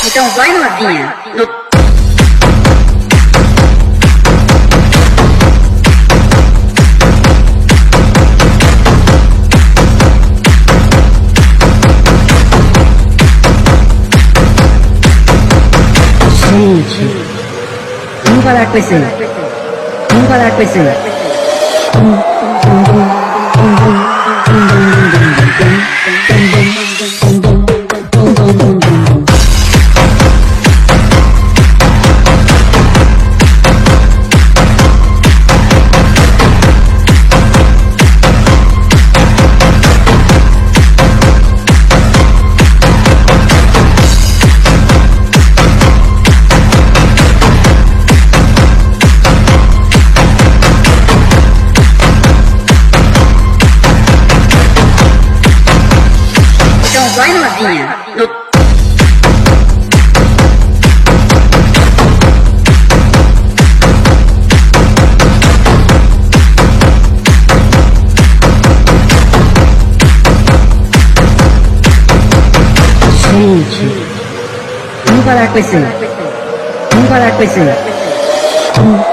Então vai novinha. Gente, vamos parar com esse. Vamos parar com esse. Vai novinha. Gente, vamos parar com esse. Vamos parar com esse.